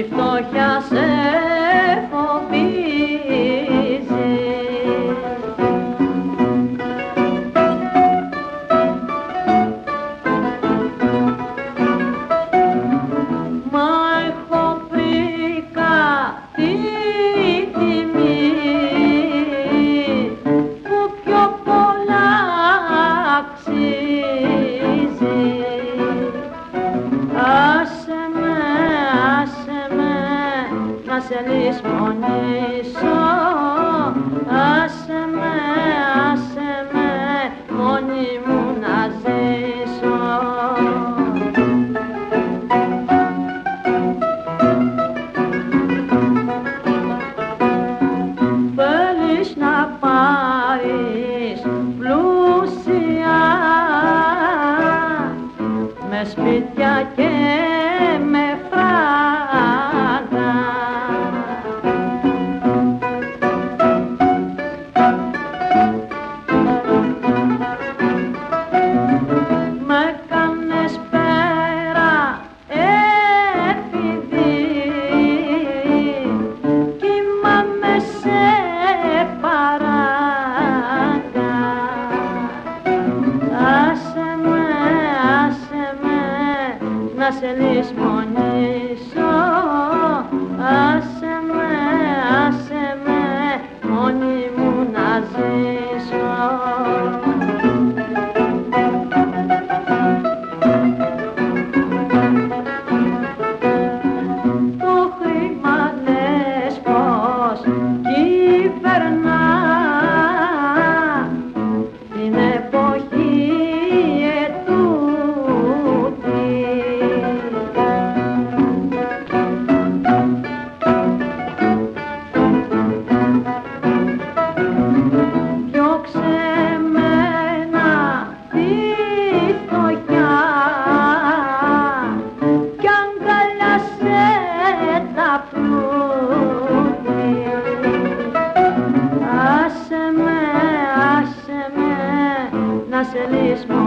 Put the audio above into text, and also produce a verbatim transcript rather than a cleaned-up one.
φτώχεια σε φοβίζει. Μα έχω βρει κάτι τιμή που πιο πολλά αξίζει. Άσε με, άσε με να σε λησμονήσω. Άσε με, άσε με μόνη μου να ζήσω. Θέλεις να πάρεις πλούσια με σπίτια και με φράγκα. Με κάνες πέρα επειδή κοιμάμαι σε παράγκα. Άσε με, άσε με να σε λησμονήσω. Άσε με, άσε με μόνη μου να ζήσω. Το χρήμα λες πως κυβερνά την εποχή ετούτη. Διώξε μένα τη φτωχιά κι αγκαλιάσαι τα πλούτη. Άσε με, άσε με να σε λησμονήσω.